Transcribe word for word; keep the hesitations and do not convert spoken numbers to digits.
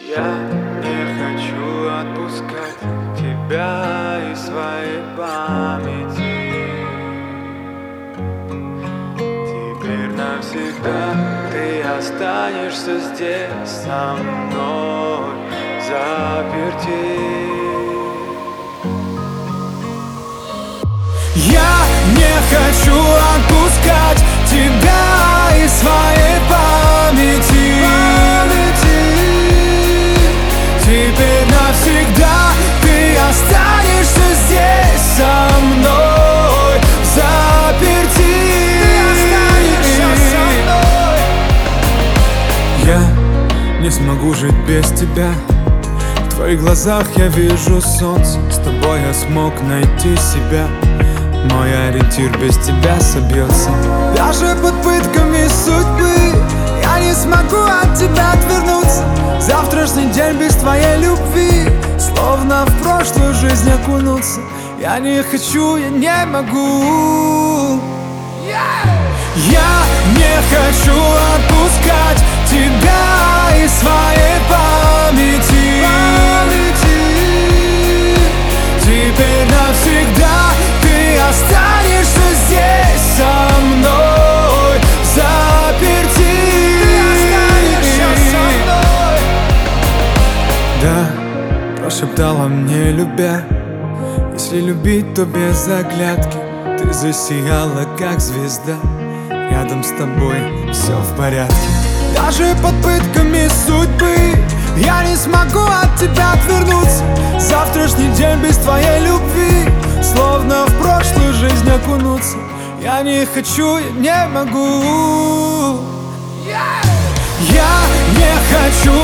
Я не хочу отпускать тебя из своей памяти. Теперь навсегда ты останешься здесь со мной взаперти. Я не хочу отпускать тебя из своей памяти. Теперь навсегда ты останешься здесь со мной взаперти. Я не смогу жить без тебя. В твоих глазах я вижу солнце. С тобой я смог найти себя. Мой ориентир без тебя собьется. Даже под пытками судьбы я не смогу от тебя отвернуться. Завтрашний день без твоей любви словно в прошлую жизнь окунуться. Я не хочу, я не могу. Я не хочу отпускать тебя из своей памяти. Теперь навсегда ты останешься здесь со мной взаперти. Да, прошептала мне, любя: если любить, то без оглядки. Ты засияла, как звезда. Рядом с тобой все в порядке. Даже под пытками судьбы я не смогу от тебя отвернуться. Завтрашний день без твоей любви словно в прошлую жизнь окунуться. Я не хочу, я не могу. Я не хочу